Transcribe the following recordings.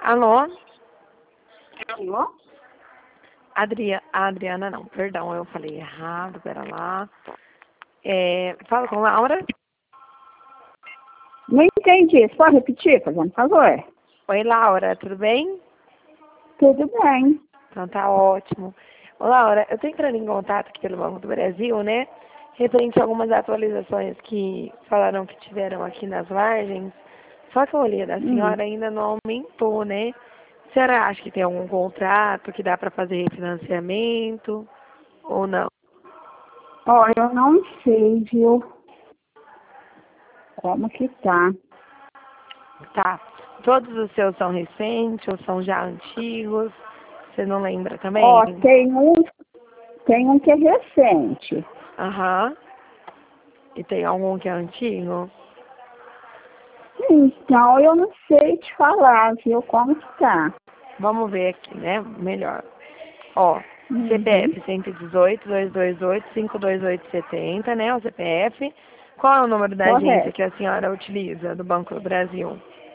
Alô? Alô? Adriana não, perdão, eu falei errado, pera lá. Fala com Laura. Não entendi. Você pode repetir, fazendo favor? Oi, Laura, tudo bem? Tudo bem. Então tá ótimo. Ô, Laura, eu tô entrando em contato aqui pelo Banco do Brasil, né? Referente a algumas atualizações que falaram que tiveram aqui nas margens. Só que a olhei da senhora ainda não aumentou, né? A senhora acha que tem algum contrato que dá para fazer refinanciamento ou não? Ó, eu não sei, viu? Como que tá? Tá. Todos os seus são recentes ou são já antigos? Você não lembra também? Ó, tem um que é recente. Aham. E tem algum que é antigo? Então, eu não sei te falar, viu? Como que tá? Vamos ver aqui, né? Melhor. Ó, Uhum. CPF 118-228-52870, né? O CPF. Qual é o número da agência Correto. que a senhora utiliza do Banco do Brasil?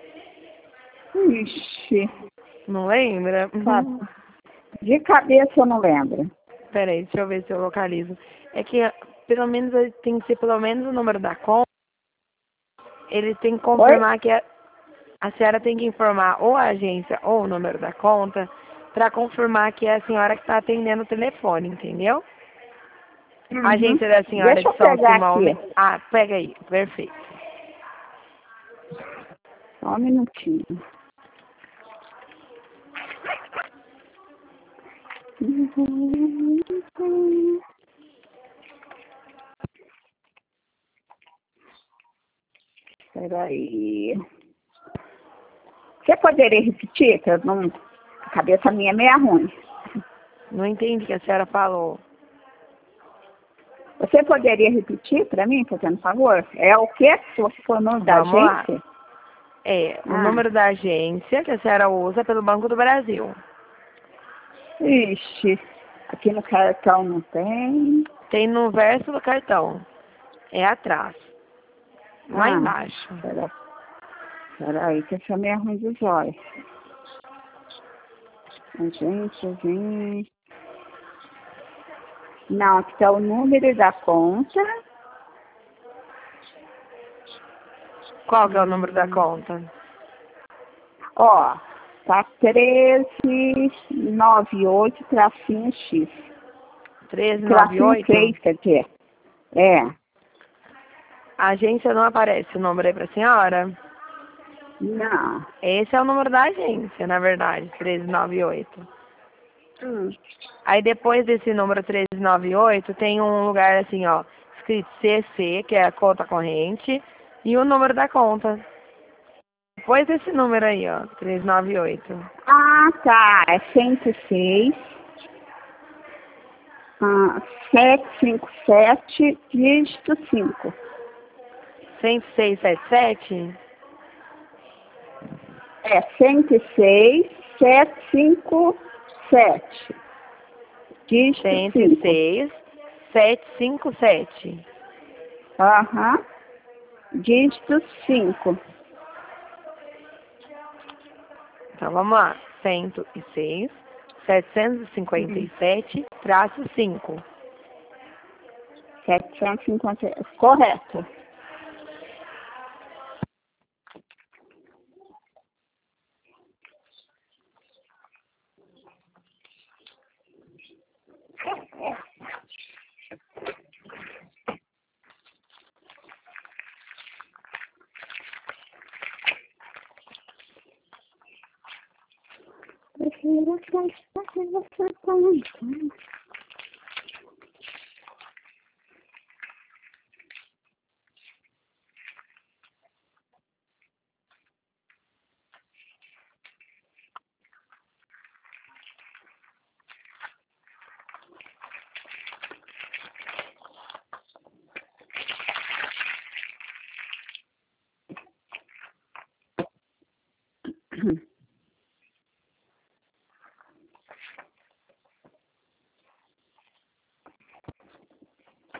Ixi, Não lembra? tá. De cabeça eu não lembro. Peraí, deixa eu ver se eu localizo. É que pelo menos tem que ser pelo menos o número da conta. Eles têm que Oi? confirmar que a senhora tem que informar ou a agência ou o número da conta para confirmar que é a senhora que está atendendo o telefone, entendeu? A Uhum. agência da senhora Deixa de eu São pegar Simão, aqui. né? Ah, pega aí, perfeito. Só um minutinho. Peraí. Você poderia repetir? Que eu não... A cabeça minha é meio ruim. Não entendi o que a senhora falou. Você poderia repetir para mim, fazendo favor? É o quê? Se você for o nome da Vamos lá. agência? É, o Ah, número da agência que a senhora usa pelo Banco do Brasil. ixi. Aqui no cartão não tem. Tem no verso do cartão. É atrás. Lá Ah, embaixo. peraí, que essa é meio ruim dos olhos. Agência. Não, aqui tá o número da conta. Qual que é o número da conta? Ó, tá 1398-X. Tracinho 1398? 6, quer dizer. É. A agência não aparece o número aí pra senhora? Não. Esse é o número da agência, na verdade, 1398. Hum. Aí depois desse número 1398 tem um lugar assim, ó, escrito CC, que é a conta corrente, e o número da conta. Depois desse número aí, ó, 1398. Ah, tá. É 106, 757, dígito 5. 10677? É 106, 757, dígito 5. 106 757. Aham. Dígito 5. Então vamos lá. 106 757 traço 5. 750. Correto. Prefiro que você